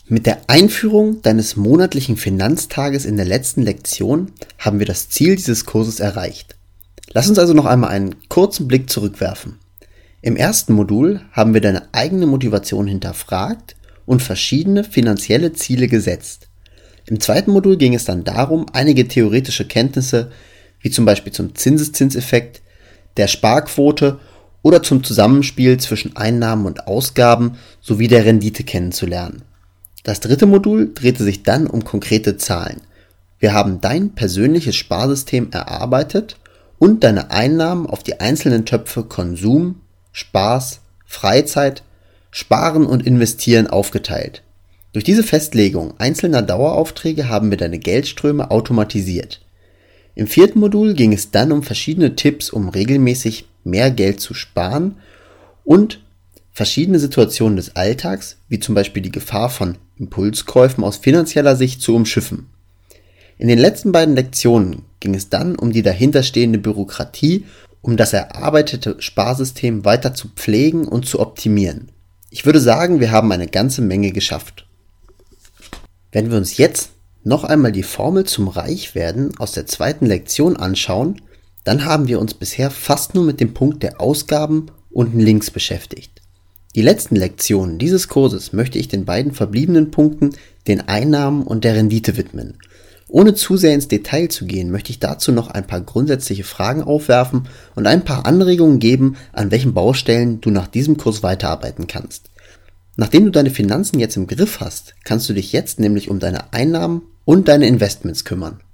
Mit der Einführung deines monatlichen Finanztages in der letzten Lektion haben wir das Ziel dieses Kurses erreicht. Lass uns also noch einmal einen kurzen Blick zurückwerfen. Im ersten Modul haben wir deine eigene Motivation hinterfragt und verschiedene finanzielle Ziele gesetzt. Im zweiten Modul ging es dann darum, einige theoretische Kenntnisse, wie zum Beispiel zum Zinseszinseffekt, der Sparquote oder zum Zusammenspiel zwischen Einnahmen und Ausgaben sowie der Rendite kennenzulernen. Das dritte Modul drehte sich dann um konkrete Zahlen. Wir haben dein persönliches Sparsystem erarbeitet und deine Einnahmen auf die einzelnen Töpfe Konsum, Spaß, Freizeit, Sparen und Investieren aufgeteilt. Durch diese Festlegung einzelner Daueraufträge haben wir deine Geldströme automatisiert. Im vierten Modul ging es dann um verschiedene Tipps, um regelmäßig mehr Geld zu sparen und verschiedene Situationen des Alltags, wie zum Beispiel die Gefahr von Impulskäufen aus finanzieller Sicht, zu umschiffen. In den letzten beiden Lektionen ging es dann um die dahinterstehende Bürokratie, um das erarbeitete Sparsystem weiter zu pflegen und zu optimieren. Ich würde sagen, wir haben eine ganze Menge geschafft. Wenn wir uns jetzt noch einmal die Formel zum Reichwerden aus der zweiten Lektion anschauen, dann haben wir uns bisher fast nur mit dem Punkt der Ausgaben unten links beschäftigt. Die letzten Lektionen dieses Kurses möchte ich den beiden verbliebenen Punkten, den Einnahmen und der Rendite, widmen. Ohne zu sehr ins Detail zu gehen, möchte ich dazu noch ein paar grundsätzliche Fragen aufwerfen und ein paar Anregungen geben, an welchen Baustellen du nach diesem Kurs weiterarbeiten kannst. Nachdem du deine Finanzen jetzt im Griff hast, kannst du dich jetzt nämlich um deine Einnahmen und deine Investments kümmern.